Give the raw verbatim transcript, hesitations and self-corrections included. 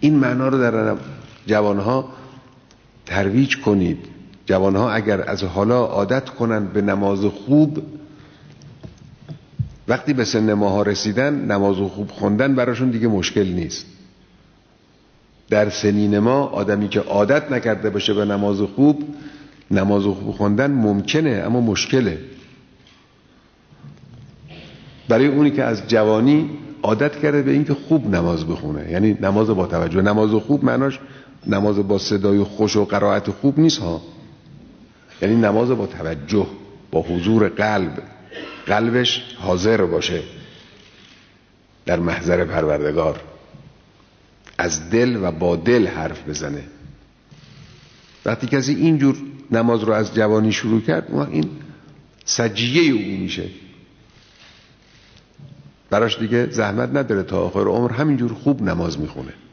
این معنا رو در جوانها ترویج کنید. جوانها اگر از حالا عادت کنند به نماز خوب، وقتی به سن ماها رسیدن نماز خوب خوندن براشون دیگه مشکل نیست. در سنین ما آدمی که عادت نکرده باشه به نماز خوب، نماز خوب خوندن ممکنه اما مشکله. برای اونی که از جوانی عادت کرده به اینکه خوب نماز بخونه، یعنی نماز با توجه. نماز خوب معناش نماز با صدای خوش و قرائت خوب نیست ها، یعنی نماز با توجه، با حضور قلب، قلبش حاضر باشه در محضر پروردگار، از دل و با دل حرف بزنه. وقتی کسی اینجور نماز رو از جوانی شروع کرد، این سجیه او میشه، براش دیگه زحمت نداره، تا آخر عمر همینجور خوب نماز میخونه.